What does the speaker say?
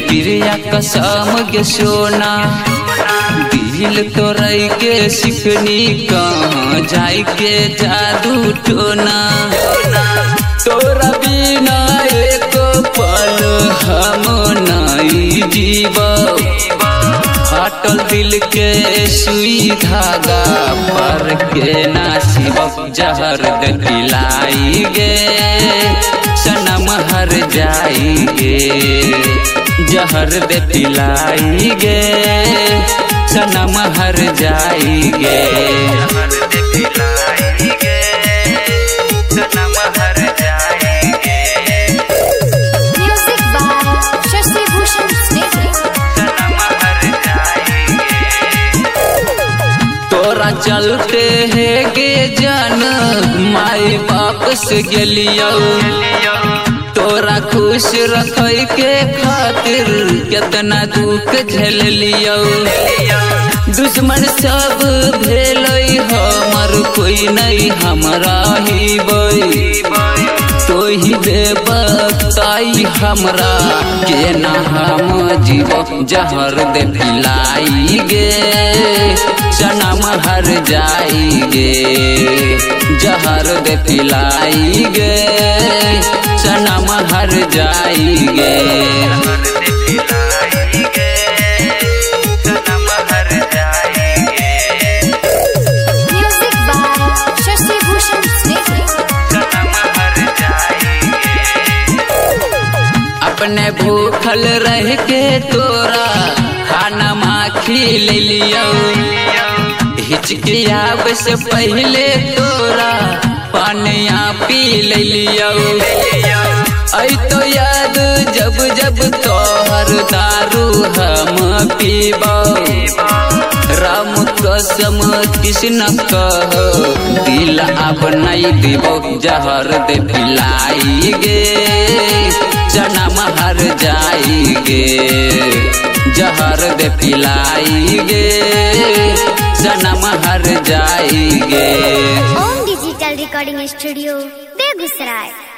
क्रिया कसम गे सोना दिल तोरई के सिकनी कहाँ जाई के जादू टोना तोरा बिना एक पल हम नहीं जीवा फाटल दिल के सुई धागा पर के नासिब जहर दे पिलाई गे सनम हर जाएंगे जहर दे पिलाई गे सनम हर जाएंगे जहर दे पिलाई गे सनम हर जाएंगे। Music by Shashi Bhushan Snehi. तोरा चलते है गे जन माई बाप से गेलियो तोरा खुश रखे के खातिर कितना दुख झेल लियो दुश्मन सब भेलै हमर कोई नहीं हमरा ही तो ही देवताई हमरा के ना हम जीव जहर दे पिलाई गे सनम हर जाएंगे जहर दे पिलाई गे सनम हर जाएंगे सनम हर जाएंगे। Music by Shashi Bhushan Snehi. अपने भूखल रह के तोरा खाना माखी ले लियो हिचकियाब से पहले तोरा पानिया पी ले लियो ऐ तो याद जब जब तोहर दारू हम पीबो राम कसम कृष्ण कह दिल अब नहीं देबो जहर दे पिलाई गे सनम हर जाएंगे जहर दे पिलाई गे सनम हर जाएंगे। Om digital recording studio Begusarai.